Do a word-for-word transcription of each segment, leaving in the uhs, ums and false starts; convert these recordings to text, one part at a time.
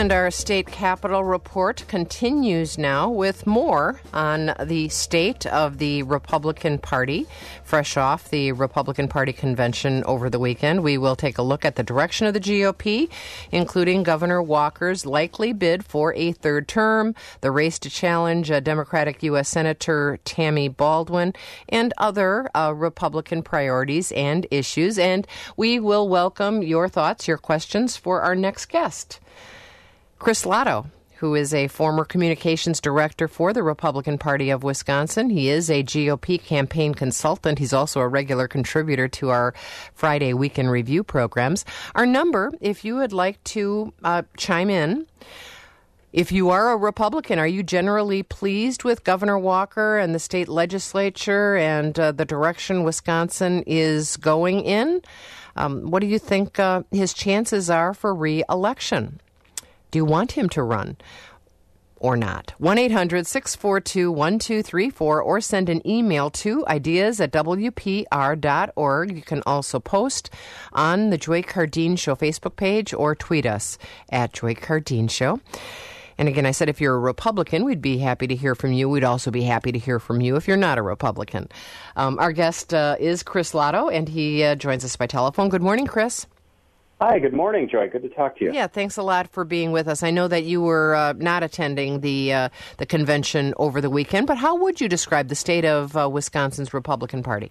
And our state capitol report continues now with more on the state of the Republican Party. Fresh off the Republican Party convention over the weekend, we will take a look at the direction of the G O P, including Governor Walker's likely bid for a third term, the race to challenge uh, Democratic U S Senator Tammy Baldwin, and other uh, Republican priorities and issues. And we will welcome your thoughts, your questions for our next guest. Chris Lotto, who is a former communications director for the Republican Party of Wisconsin. He is a G O P campaign consultant. He's also a regular contributor to our Friday Weekend Review programs. Our number, if you would like to uh, chime in, if you are a Republican, are you generally pleased with Governor Walker and the state legislature and uh, the direction Wisconsin is going in? Um, what do you think uh, his chances are for re-election? Do you want him to run or not? one eight hundred six four two one two three four or send an email to ideas at w p r dot org. You can also post on the Joy Cardeen Show Facebook page or tweet us at Joy Cardeen Show. And again, I said if you're a Republican, we'd be happy to hear from you. We'd also be happy to hear from you if you're not a Republican. Um, our guest uh, is Chris Lotto, and he uh, joins us by telephone. Good morning, Chris. Hi, good morning, Joy. Good to talk to you. Yeah, thanks a lot for being with us. I know that you were uh, not attending the uh, the convention over the weekend, but how would you describe the state of uh, Wisconsin's Republican Party?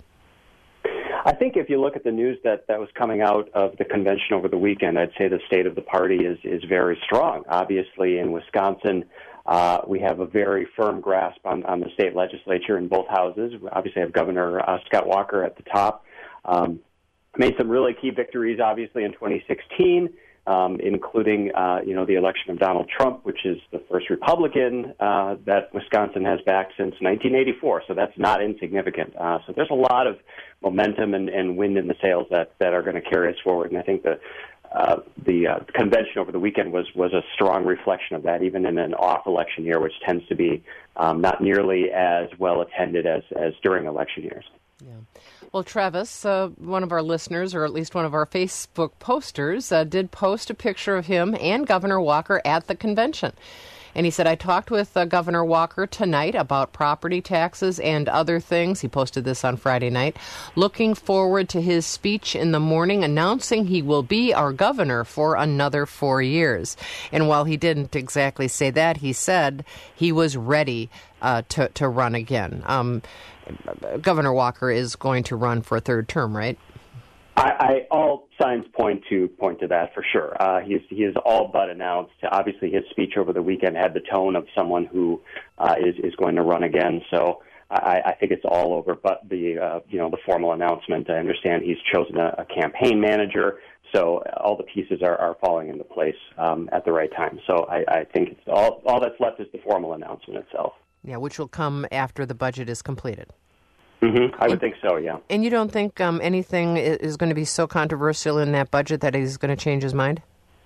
I think if you look at the news that, that was coming out of the convention over the weekend, I'd say the state of the party is, is very strong. Obviously, in Wisconsin, uh, we have a very firm grasp on, on the state legislature in both houses. We obviously have Governor uh, Scott Walker at the top. Um, Made some really key victories, obviously, in twenty sixteen, um, including, uh, you know, the election of Donald Trump, which is the first Republican uh, that Wisconsin has backed since nineteen eighty-four. So that's not insignificant. Uh, so there's a lot of momentum and, and wind in the sails that, that are going to carry us forward. And I think the uh, the uh, convention over the weekend was was a strong reflection of that, even in an off-election year, which tends to be um, not nearly as well attended as, as during election years. Yeah. Well, Travis, uh, one of our listeners, or at least one of our Facebook posters, uh, did post a picture of him and Governor Walker at the convention. And he said, I talked with uh, Governor Walker tonight about property taxes and other things. He posted this on Friday night. Looking forward to his speech in the morning announcing he will be our governor for another four years. And while he didn't exactly say that, he said he was ready uh, to, to run again. Um, Governor Walker is going to run for a third term, right? I, I all signs point to point to that for sure. Uh, he's he is all but announced. Obviously, his speech over the weekend had the tone of someone who uh, is is going to run again. So I, I think it's all over. But the uh, you know the formal announcement, I understand he's chosen a, a campaign manager. So all the pieces are, are falling into place um, at the right time. So I, I think it's all all that's left is the formal announcement itself. Yeah, which will come after the budget is completed. Mm-hmm. I would and, think so, yeah. And you don't think um, anything is going to be so controversial in that budget that he's going to change his mind?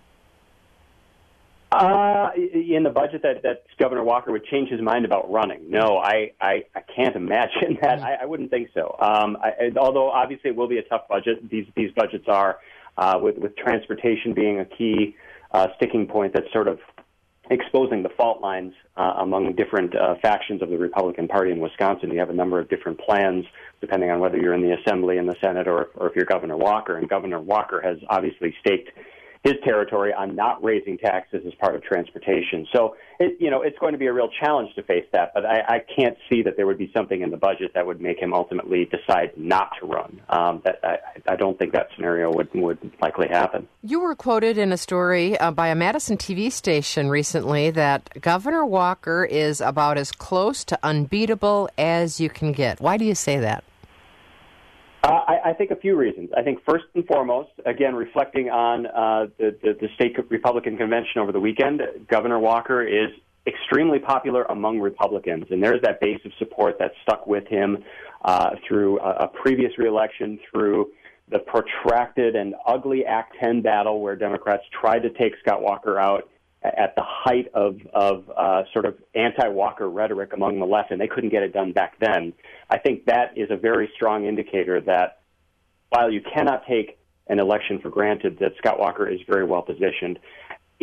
Uh, in the budget that, that Governor Walker would change his mind about running? No, I, I, I can't imagine that. I, I wouldn't think so. Um, I, although, obviously, it will be a tough budget. These these budgets are, uh, with, with transportation being a key uh, sticking point that's sort of exposing the fault lines uh, among different uh, factions of the Republican Party in Wisconsin. You have a number of different plans, depending on whether you're in the Assembly and the Senate or, or if you're Governor Walker. And Governor Walker has obviously staked his territory on not raising taxes as part of transportation. So, it, you know, it's going to be a real challenge to face that, but I, I can't see that there would be something in the budget that would make him ultimately decide not to run. Um, that, I, I don't think that scenario would, would likely happen. You were quoted in a story uh, by a Madison T V station recently that Governor Walker is about as close to unbeatable as you can get. Why do you say that? Uh, I, I think a few reasons. I think first and foremost, again, reflecting on uh, the, the, the state Republican convention over the weekend, Governor Walker is extremely popular among Republicans, and there's that base of support that stuck with him uh, through a, a previous reelection, through the protracted and ugly Act ten battle where Democrats tried to take Scott Walker out at the height of, of uh, sort of anti-Walker rhetoric among the left, and they couldn't get it done back then. I think that is a very strong indicator that while you cannot take an election for granted, that Scott Walker is very well positioned.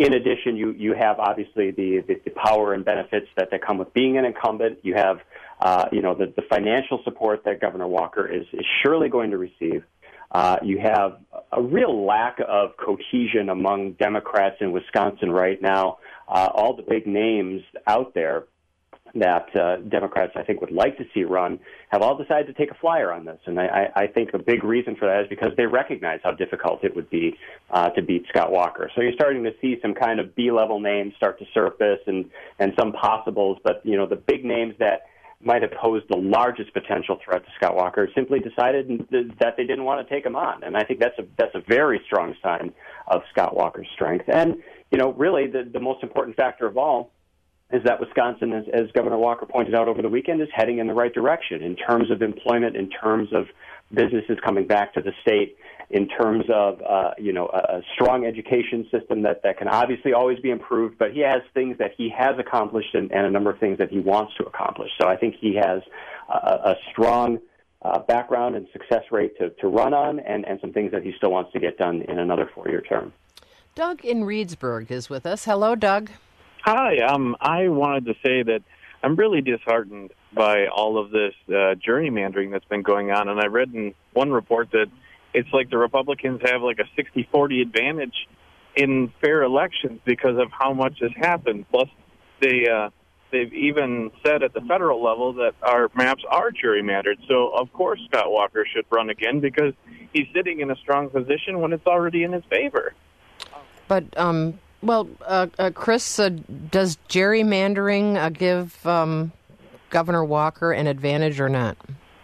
in addition, you, you have obviously the, the, the power and benefits that, that come with being an incumbent. You have, uh, you know, the, the financial support that Governor Walker is, is surely going to receive. Uh, you have a real lack of cohesion among Democrats in Wisconsin right now. Uh, all the big names out there that uh, Democrats, I think, would like to see run have all decided to take a flyer on this. And I, I think a big reason for that is because they recognize how difficult it would be uh, to beat Scott Walker. So you're starting to see some kind of B-level names start to surface and, and some possibles. But, you know, the big names that might have posed the largest potential threat to Scott Walker simply decided that they didn't want to take him on. And I think that's a that's a very strong sign of Scott Walker's strength. And, you know, really the, the most important factor of all is that Wisconsin, as, as Governor Walker pointed out over the weekend, is heading in the right direction in terms of employment, in terms of businesses coming back to the state, in terms of, uh, you know, a, a strong education system that, that can obviously always be improved, but he has things that he has accomplished and, and a number of things that he wants to accomplish. So I think he has a, a strong uh, background and success rate to, to run on and, and some things that he still wants to get done in another four-year term. Doug in Reedsburg is with us. Hello, Doug. Hi. Um, I wanted to say that I'm really disheartened by all of this uh, gerrymandering that's been going on. And I read in one report that it's like the Republicans have like a sixty forty advantage in fair elections because of how much has happened. Plus, they, uh, they've even said at the federal level that our maps are gerrymandered. So, of course, Scott Walker should run again because he's sitting in a strong position when it's already in his favor. But, um, well, uh, uh, Chris, uh, does gerrymandering uh, give um, Governor Walker an advantage or not?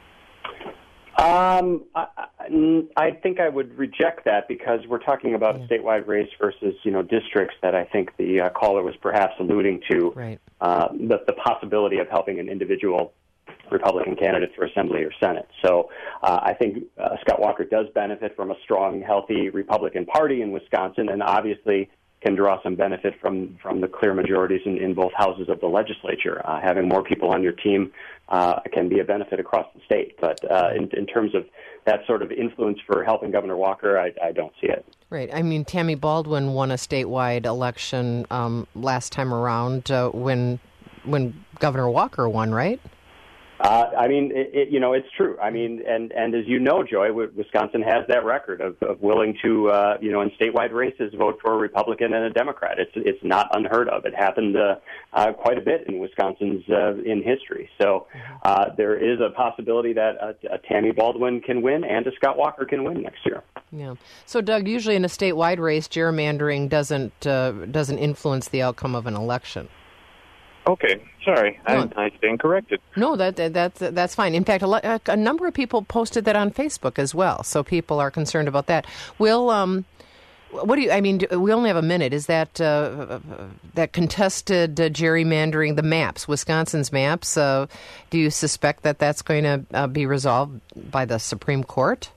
Um, I, I think I would reject that because we're talking about yeah. a statewide race versus, you know, districts that I think the uh, caller was perhaps alluding to. Right. Uh, the, the possibility of helping an individual Republican candidate for Assembly or Senate. So uh, I think uh, Scott Walker does benefit from a strong, healthy Republican Party in Wisconsin, and obviously can draw some benefit from, from the clear majorities in, in both houses of the legislature. Uh, having more people on your team uh, can be a benefit across the state. But uh, in, in terms of that sort of influence for helping Governor Walker, I, I don't see it. Right. I mean, Tammy Baldwin won a statewide election um, last time around uh, when when Governor Walker won, right? Uh, I mean, it, it, you know, it's true. I mean, and, and as you know, Joy, Wisconsin has that record of, of willing to, uh, you know, in statewide races, vote for a Republican and a Democrat. It's it's not unheard of. It happened uh, uh, quite a bit in Wisconsin's uh, in history. So uh, there is a possibility that a, a Tammy Baldwin can win and a Scott Walker can win next year. Yeah. So, Doug, usually in a statewide race, gerrymandering doesn't uh, doesn't influence the outcome of an election. Okay, sorry, no. I, I stand corrected. No, that, that that's that's fine. In fact, a, a number of people posted that on Facebook as well, so people are concerned about that. Will, um, what do you? I mean, we only have a minute. Is that uh, that contested uh, gerrymandering, the maps, Wisconsin's maps? Uh, do you suspect that that's going to uh, be resolved by the Supreme Court?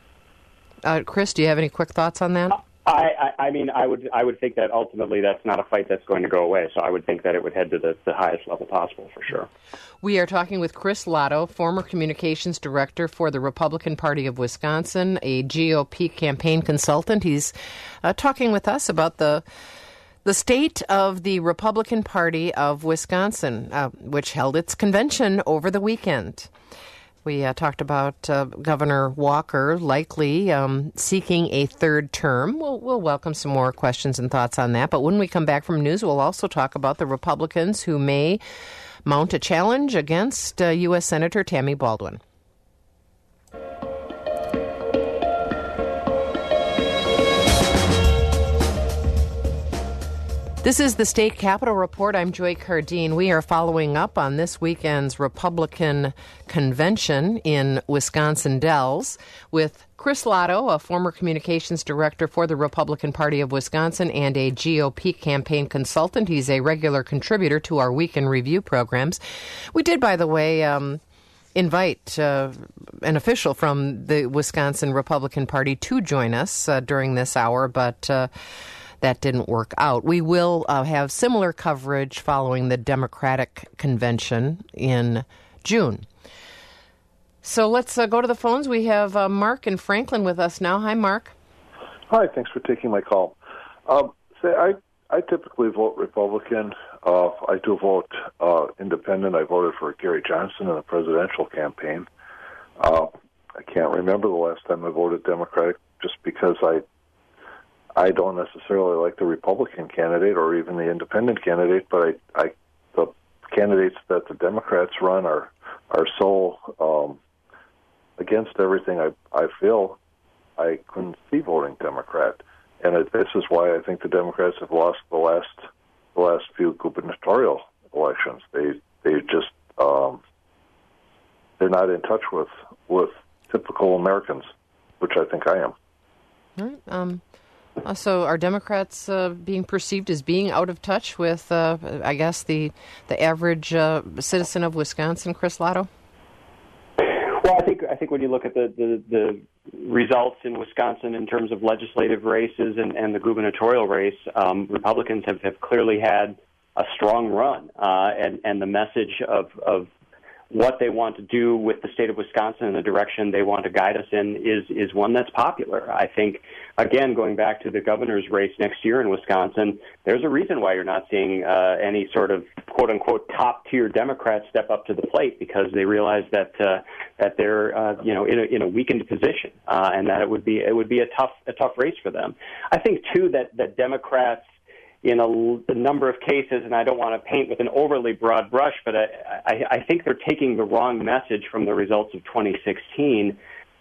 Uh, Chris, do you have any quick thoughts on that? I, I, I mean, I would I would think that ultimately that's not a fight that's going to go away. So I would think that it would head to the, the highest level possible for sure. We are talking with Chris Lotto, former communications director for the Republican Party of Wisconsin, a G O P campaign consultant. He's uh, talking with us about the the state of the Republican Party of Wisconsin, uh, which held its convention over the weekend. We uh, talked about uh, Governor Walker likely um, seeking a third term. We'll, we'll welcome some more questions and thoughts on that. But when we come back from news, we'll also talk about the Republicans who may mount a challenge against uh, U S Senator Tammy Baldwin. This is the State Capitol Report. I'm Joy Cardine. We are following up on this weekend's Republican convention in Wisconsin Dells with Chris Lotto, a former communications director for the Republican Party of Wisconsin and a G O P campaign consultant. He's a regular contributor to our Weekend Review programs. We did, by the way, um, invite uh, an official from the Wisconsin Republican Party to join us uh, during this hour, but uh, that didn't work out. We will uh, have similar coverage following the Democratic convention in June. So let's uh, go to the phones. We have uh, Mark and Franklin with us now. Hi, Mark. Hi, thanks for taking my call. Um, so I I typically vote Republican. Uh, I do vote uh, independent. I voted for Gary Johnson in the presidential campaign. Uh, I can't remember the last time I voted Democratic, just because I I don't necessarily like the Republican candidate or even the independent candidate, but I, I the candidates that the Democrats run are are so um, against everything I I feel I couldn't see voting Democrat. And it, this is why I think the Democrats have lost the last the last few gubernatorial elections. They they just um, they're not in touch with with typical Americans, which I think I am. All right. Um, uh, so are Democrats uh, being perceived as being out of touch with, uh, I guess, the the average uh, citizen of Wisconsin, Chris Lotto? Well, I think I think when you look at the, the, the results in Wisconsin in terms of legislative races and, and the gubernatorial race, um, Republicans have, have clearly had a strong run, uh, and and the message of of what they want to do with the state of Wisconsin and the direction they want to guide us in is is one that's popular. I think, again, going back to the governor's race next year in Wisconsin, there's a reason why you're not seeing uh, any sort of quote-unquote top-tier Democrats step up to the plate, because they realize that uh, that they're uh, you know in a, in a weakened position, uh, and that it would be it would be a tough a tough race for them. I think too that that Democrats, in a, a number of cases, and I don't want to paint with an overly broad brush, but I, I, I think they're taking the wrong message from the results of twenty sixteen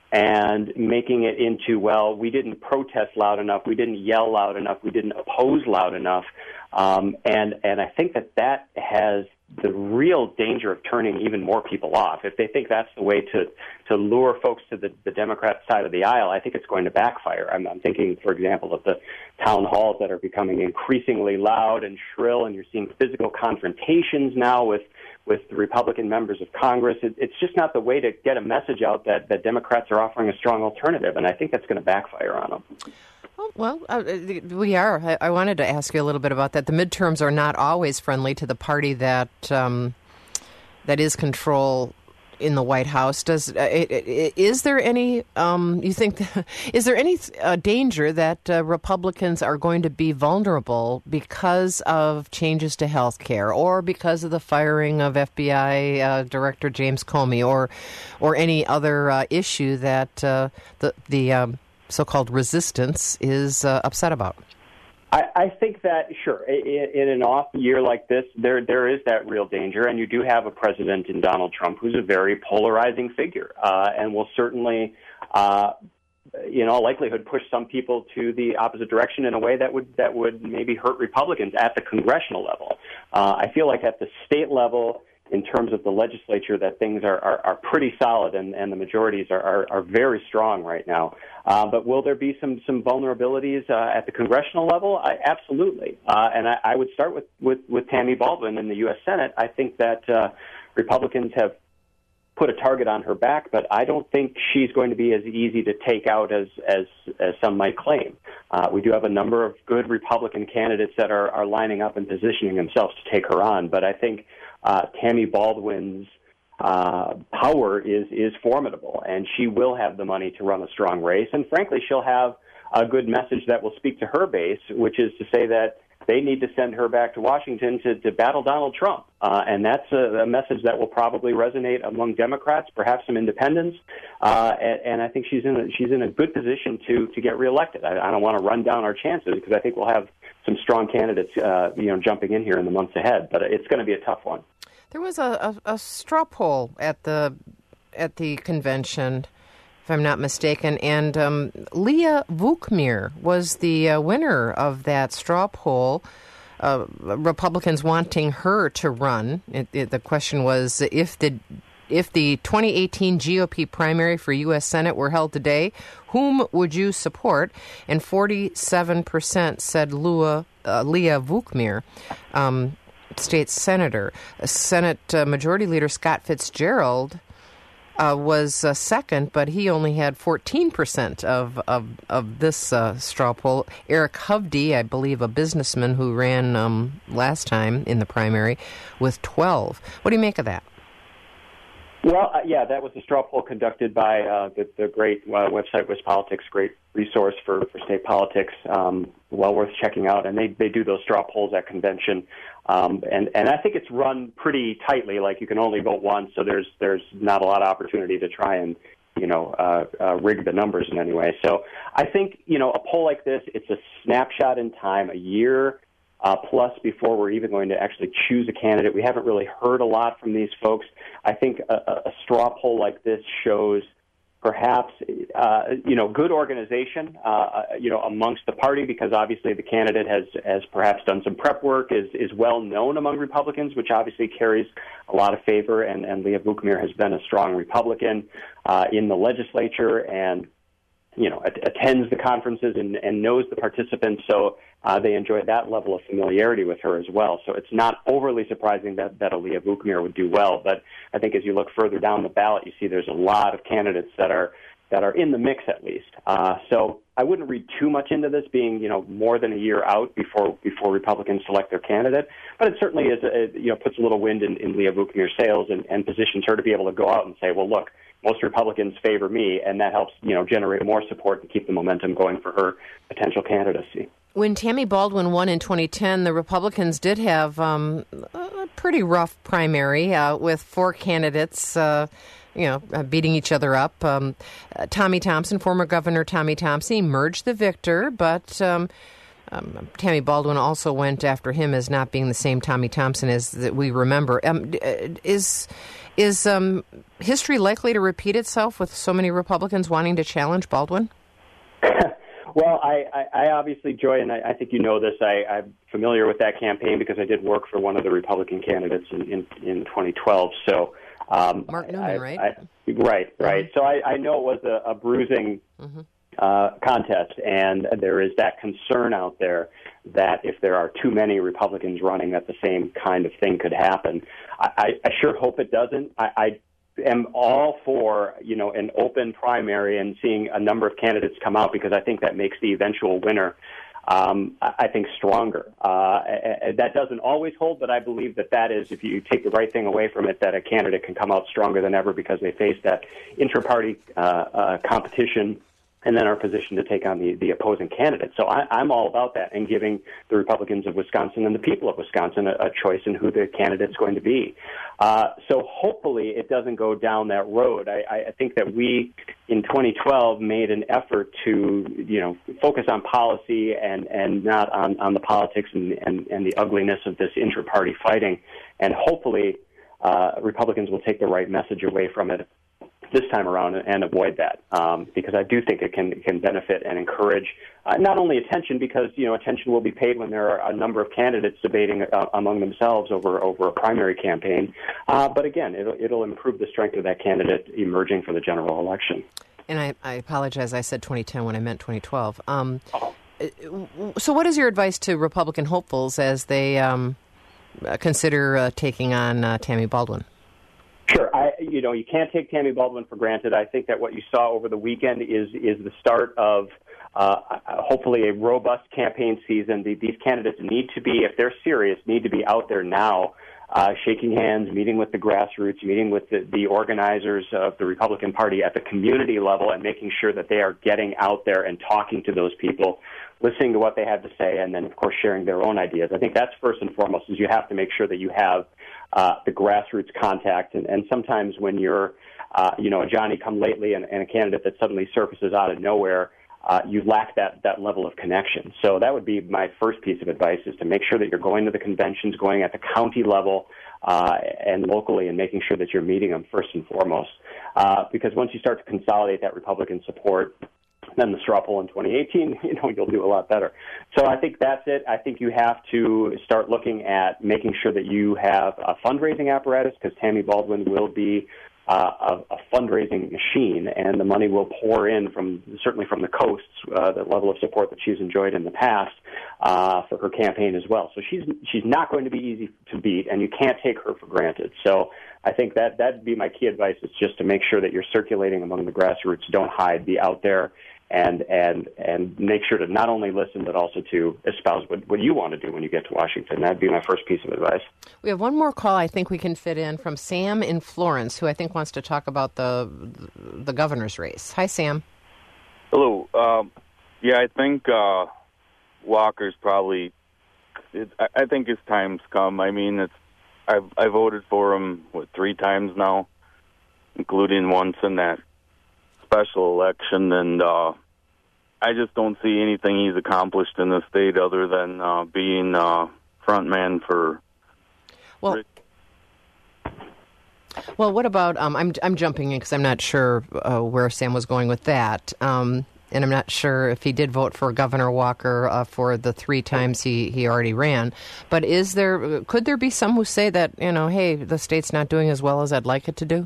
and making it into, well, we didn't protest loud enough, we didn't yell loud enough, we didn't oppose loud enough. Um, and, and I think that that has the real danger of turning even more people off. If they think that's the way to, to lure folks to the, the Democrat side of the aisle, I think it's going to backfire. I'm, I'm thinking, for example, of the town halls that are becoming increasingly loud and shrill, and you're seeing physical confrontations now with, with the Republican members of Congress. It, it's just not the way to get a message out that, that Democrats are offering a strong alternative, and I think that's going to backfire on them. Well, uh, we are. I, I wanted to ask you a little bit about that. The midterms are not always friendly to the party that um, that is control in the White House. Does uh, is there any? Um, you think? Is there any uh, danger that uh, Republicans are going to be vulnerable because of changes to health care, or because of the firing of F B I uh, Director James Comey, or or any other uh, issue that uh, the the um, so-called resistance is uh, upset about? I, I think that, sure, in, in an off year like this, there there is that real danger, and you do have a president in Donald Trump who's a very polarizing figure, uh, and will certainly, uh, in all likelihood, push some people to the opposite direction in a way that would that would maybe hurt Republicans at the congressional level. Uh, I feel like at the state level, in terms of the legislature, that things are, are, are pretty solid, and, and the majorities are, are, are very strong right now. Uh, but will there be some, some vulnerabilities uh, at the congressional level? I, absolutely. Uh, and I, I would start with, with, with Tammy Baldwin in the U S Senate. I think that uh, Republicans have put a target on her back, but I don't think she's going to be as easy to take out as, as, as some might claim. Uh, we do have a number of good Republican candidates that are, are lining up and positioning themselves to take her on, but I think Uh, Tammy Baldwin's uh, power is is formidable, and she will have the money to run a strong race. And frankly, she'll have a good message that will speak to her base, which is to say that they need to send her back to Washington to, to battle Donald Trump. Uh, and that's a, a message that will probably resonate among Democrats, perhaps some independents. Uh, and, and I think she's in a, she's in a good position to to get reelected. I, I don't want to run down our chances, because I think we'll have some strong candidates, uh, you know, jumping in here in the months ahead. But it's going to be a tough one. There was a, a, a straw poll at the at the convention, if I'm not mistaken, and um, Leah Vukmir was the uh, winner of that straw poll. Uh, Republicans wanting her to run. It, it, the question was, if the if the twenty eighteen G O P primary for U S Senate were held today, whom would you support? And forty-seven percent said Lua, uh, Leah Vukmir. Um, State Senator. Senate uh, Majority Leader Scott Fitzgerald uh, was uh, second, but he only had fourteen percent of, of, of this uh, straw poll. Eric Hovde, I believe a businessman who ran um, last time in the primary, with twelve. What do you make of that? Well, uh, yeah, that was a straw poll conducted by uh, the, the great uh, website WisPolitics, great resource for, for state politics, um, well worth checking out. And they, they do those straw polls at convention. Um, and, and I think it's run pretty tightly, like you can only vote once, so there's there's not a lot of opportunity to try and, you know, uh, uh, rig the numbers in any way. So I think, you know, a poll like this, it's a snapshot in time, a year Uh, plus before we're even going to actually choose a candidate. We haven't really heard a lot from these folks. I think a, a straw poll like this shows perhaps, uh, you know, good organization, uh, you know, amongst the party, because obviously the candidate has, has perhaps done some prep work, is, is well known among Republicans, which obviously carries a lot of favor, and, and Leah Vukmir has been a strong Republican uh, in the legislature and you know, attends the conferences and, and knows the participants, so uh, they enjoy that level of familiarity with her as well. So it's not overly surprising that, that Leah Vukmir would do well, but I think as you look further down the ballot, you see there's a lot of candidates that are that are in the mix at least. Uh, so I wouldn't read too much into this being, you know, more than a year out before before Republicans select their candidate, but it certainly is, a, you know, puts a little wind in, in Leah Vukmir's sails and, and positions her to be able to go out and say, well, look, most Republicans favor me, and that helps, you know, generate more support and keep the momentum going for her potential candidacy. When Tammy Baldwin won in twenty ten, the Republicans did have um, a pretty rough primary uh, with four candidates, uh, you know, uh, beating each other up. Um, uh, Tommy Thompson, former Governor Tommy Thompson, emerged the victor, but um, um, Tammy Baldwin also went after him as not being the same Tommy Thompson as that we remember. Um, is is um, history likely to repeat itself with so many Republicans wanting to challenge Baldwin? Well, I, I, I obviously, Joy, and I, I think you know this, I, I'm familiar with that campaign because I did work for one of the Republican candidates in, in, in twenty twelve. So, um, Mark Newman, I, right? I, right, right. So I, I know it was a, a bruising mm-hmm. uh, contest, and there is that concern out there that if there are too many Republicans running, that the same kind of thing could happen. I, I, I sure hope it doesn't. I, I am all for, you know, an open primary and seeing a number of candidates come out, because I think that makes the eventual winner, um, I think, stronger. Uh, that doesn't always hold, but I believe that that is, if you take the right thing away from it, that a candidate can come out stronger than ever because they face that intra-party uh, uh, competition and then are positioned to take on the, the opposing candidate. So I, I'm all about that and giving the Republicans of Wisconsin and the people of Wisconsin a, a choice in who the candidate's going to be. Uh, so hopefully it doesn't go down that road. I, I think that we, in twenty twelve, made an effort to, you know, focus on policy and, and not on, on the politics and, and, and the ugliness of this intra-party fighting. And hopefully uh, Republicans will take the right message away from it this time around and avoid that, um, because I do think it can can benefit and encourage uh, not only attention, because, you know, attention will be paid when there are a number of candidates debating uh, among themselves over over a primary campaign, uh, but again, it'll, it'll improve the strength of that candidate emerging for the general election. And I, I apologize, I said twenty ten when I meant twenty twelve. Um, oh. So what is your advice to Republican hopefuls as they um, consider uh, taking on uh, Tammy Baldwin? Sure. I, you know, you can't take Tammy Baldwin for granted. I think that what you saw over the weekend is is the start of uh, hopefully a robust campaign season. The, these candidates need to be, if they're serious, need to be out there now, uh, shaking hands, meeting with the grassroots, meeting with the, the organizers of the Republican Party at the community level, and making sure that they are getting out there and talking to those people, listening to what they have to say, and then, of course, sharing their own ideas. I think that's first and foremost, is you have to make sure that you have uh, the grassroots contact. And, and sometimes when you're, uh, you know, a Johnny-come-lately and, and a candidate that suddenly surfaces out of nowhere, uh, you lack that, that level of connection. So that would be my first piece of advice, is to make sure that you're going to the conventions, going at the county level uh, and locally, and making sure that you're meeting them first and foremost. Uh, because once you start to consolidate that Republican support, then the straw poll in twenty eighteen, you know, you'll do a lot better. So I think that's it. I think you have to start looking at making sure that you have a fundraising apparatus, because Tammy Baldwin will be uh, a, a fundraising machine, and the money will pour in from, certainly from the coasts, uh, the level of support that she's enjoyed in the past uh, for her campaign as well. So she's she's not going to be easy to beat, and you can't take her for granted. So I think that that'd be my key advice, is just to make sure that you're circulating among the grassroots. Don't hide. Be out there and and and make sure to not only listen but also to espouse what, what you want to do when you get to Washington. That'd be my first piece of advice. We have one more call I think we can fit in from Sam in Florence, who I think wants to talk about the the governor's race. Hi, Sam. Hello. Um, yeah, I think uh, Walker's probably. It, I, I think his time's come. I mean, it's. I've I voted for him what three times now, including once in that special election, and uh, I just don't see anything he's accomplished in the state other than uh, being uh, front man for. Well. Rich. Well, what about? Um, I'm I'm jumping in because I'm not sure uh, where Sam was going with that. Um, And I'm not sure if he did vote for Governor Walker uh, for the three times he, he already ran. But is there could there be some who say that, you know, hey, the state's not doing as well as I'd like it to do?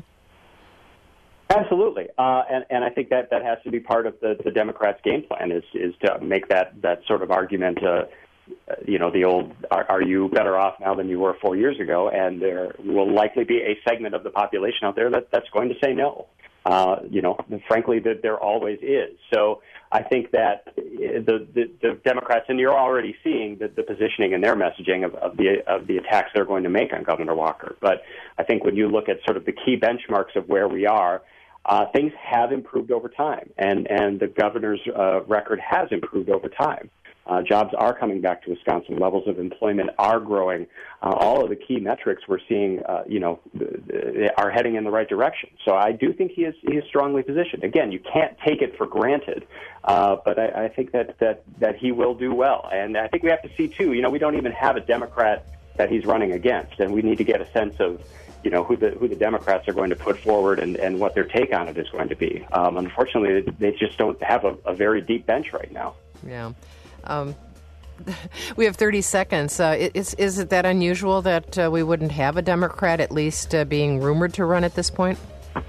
Absolutely, uh, and and I think that that has to be part of the, the Democrats' game plan is is to make that that sort of argument. Uh, you know, the old are, are you better off now than you were four years ago? And there will likely be a segment of the population out there that, that's going to say no. Uh, you know, frankly, that there always is. So I think that the, the, the Democrats, and you're already seeing the, the positioning in their messaging of, of the of the attacks they're going to make on Governor Walker. But I think when you look at sort of the key benchmarks of where we are, uh, things have improved over time, and and the governor's uh, record has improved over time. Uh, jobs are coming back to Wisconsin. Levels of employment are growing. Uh, all of the key metrics we're seeing, uh, you know, are heading in the right direction. So I do think he is he is strongly positioned. Again, you can't take it for granted, uh, but I, I think that, that that he will do well. And I think we have to see too. You know, we don't even have a Democrat that he's running against, and we need to get a sense of, you know, who the who the Democrats are going to put forward and, and what their take on it is going to be. Um, unfortunately, they just don't have a, a very deep bench right now. Yeah. Um, we have thirty seconds. Uh, is, is it that unusual that uh, we wouldn't have a Democrat at least uh, being rumored to run at this point?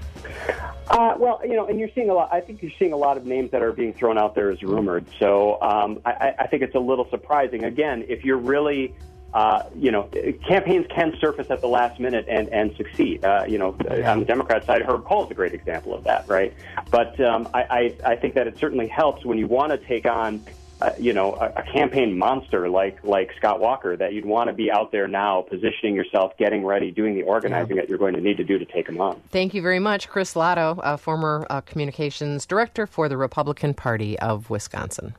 Uh, well, you know, and you're seeing a lot. I think you're seeing a lot of names that are being thrown out there as rumored. So um, I, I think it's a little surprising. Again, if you're really, uh, you know, campaigns can surface at the last minute and, and succeed. Uh, you know, yeah. On the Democrat side, Herb Kohl is a great example of that, right? But um, I, I, I think that it certainly helps when you want to take on, Uh, you know, a, a campaign monster like like Scott Walker, that you'd want to be out there now, positioning yourself, getting ready, doing the organizing yeah. that you're going to need to do to take him on. Thank you very much, Chris Lotto, uh, former uh, communications director for the Republican Party of Wisconsin.